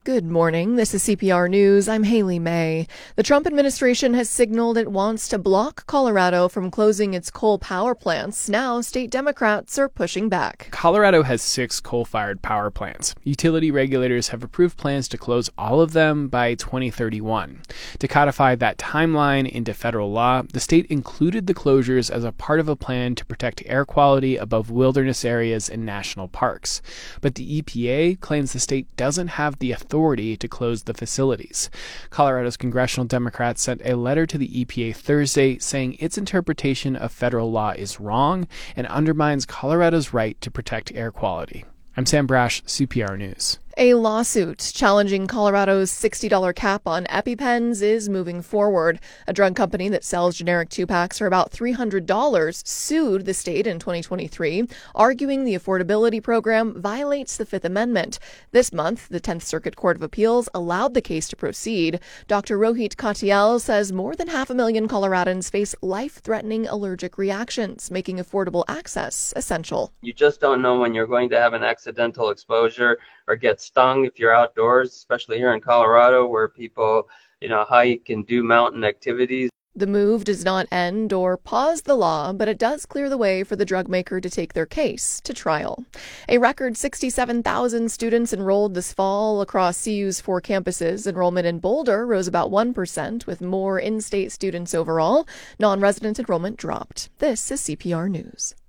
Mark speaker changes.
Speaker 1: Good morning. This is CPR News. I'm Haley May. The Trump administration has signaled it wants to block Colorado from closing its coal power plants. Now, state Democrats are pushing back.
Speaker 2: Colorado has 6 coal-fired power plants. Utility regulators have approved plans to close all of them by 2031. To codify that timeline into federal law, the state included the closures as a part of a plan to protect air quality above wilderness areas and national parks. But the EPA claims the state doesn't have the authority to close the facilities. Colorado's congressional Democrats sent a letter to the EPA Thursday saying its interpretation of federal law is wrong and undermines Colorado's right to protect air quality. I'm Sam Brash, CPR News.
Speaker 1: A lawsuit challenging Colorado's $60 cap on EpiPens is moving forward. A drug company that sells generic 2-packs for about $300 sued the state in 2023, arguing the affordability program violates the Fifth Amendment. This month, the 10th Circuit Court of Appeals allowed the case to proceed. Dr. Rohit Katial says more than 500,000 Coloradans face life-threatening allergic reactions, making affordable access essential.
Speaker 3: You just don't know when you're going to have an accidental exposure or get stung if you're outdoors, especially here in Colorado where people, hike and do mountain activities.
Speaker 1: The move does not end or pause the law, but it does clear the way for the drug maker to take their case to trial. A record 67,000 students enrolled this fall across CU's 4 campuses. Enrollment in Boulder rose about 1%, with more in-state students overall. Non-resident enrollment dropped. This is CPR News.